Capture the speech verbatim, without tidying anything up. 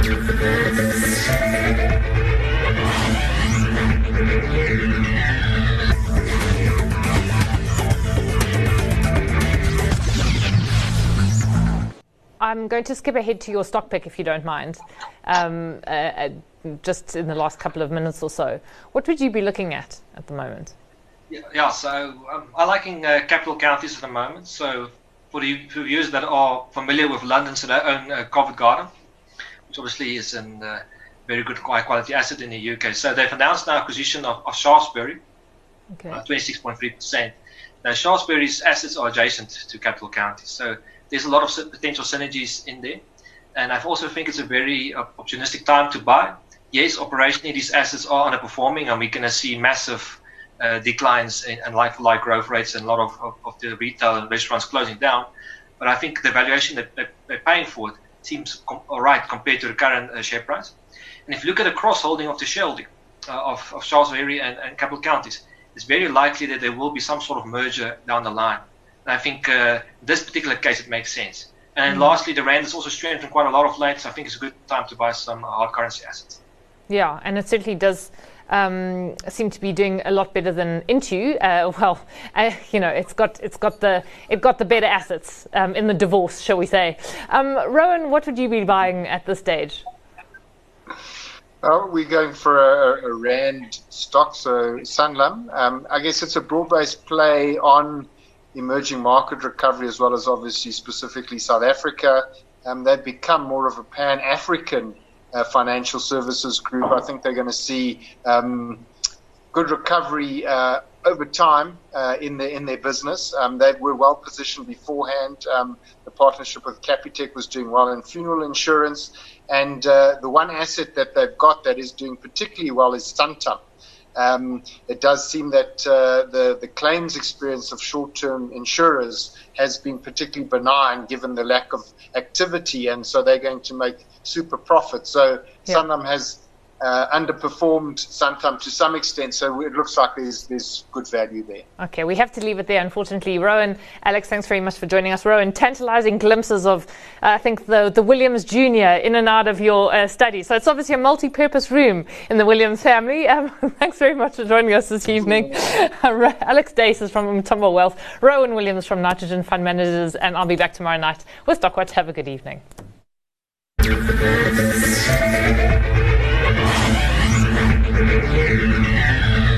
I'm going to skip ahead to your stock pick, if you don't mind, um, uh, uh, just in the last couple of minutes or so. What would you be looking at at the moment? Yeah, yeah so um, I'm liking uh, Capital Counties at the moment. So for the for viewers that are familiar with London, so they own uh, Covent Garden, which obviously is a uh, very good high quality asset in the U K. So they've announced now acquisition of, of Shaftesbury, okay. uh, twenty-six point three percent. Now Shaftesbury's assets are adjacent to Capital Counties, so there's a lot of potential synergies in there. And I also think it's a very uh, opportunistic time to buy. Yes, operationally these assets are underperforming, and we're going to see massive uh, declines in, in like-for-like growth rates and a lot of, of, of the retail and restaurants closing down. But I think the valuation that they're paying for it seems com- all right compared to the current uh, share price. And if you look at the cross-holding of the shareholding uh, of, of Shaftesbury and, and Capital Counties, it's very likely that there will be some sort of merger down the line. And I think uh, in this particular case, it makes sense. And mm. lastly, the rand has also strengthened quite a lot of late, so I think it's a good time to buy some hard currency assets. Yeah, and it certainly does um, seem to be doing a lot better than Intu. Uh, well, uh, you know, it's got it's got the it got the better assets um, in the divorce, shall we say? Um, Rowan, what would you be buying at this stage? Well, we're going for a, a rand stock, so Sanlam. Um, I guess it's a broad-based play on emerging market recovery, as well as obviously specifically South Africa. Um, they've become more of a pan-African uh, financial services group. I think they're going to see um, good recovery uh, over time uh, in their in their business. Um, they were well positioned beforehand. Um, the partnership with Capitec was doing well in funeral insurance, and uh, the one asset that they've got that is doing particularly well is Santam. Um, it does seem that uh, the, the claims experience of short-term insurers has been particularly benign given the lack of activity, and so they're going to make super profits. So yeah. Sanlam has uh, underperformed Santam to some extent, so it looks like there's, there's good value there. Okay, we have to leave it there, unfortunately. Rowan, Alex, thanks very much for joining us. Rowan, tantalizing glimpses of, uh, I think, the, the Williams Junior in and out of your uh, study. So it's obviously a multi-purpose room in the Williams family. Um, thanks very much for joining us this evening. Uh, Alex Dace is from Umthombo Wealth, Rowan Williams from Nitrogen Fund Managers, and I'll be back tomorrow night with Stockwatch. Have a good evening. Thank you.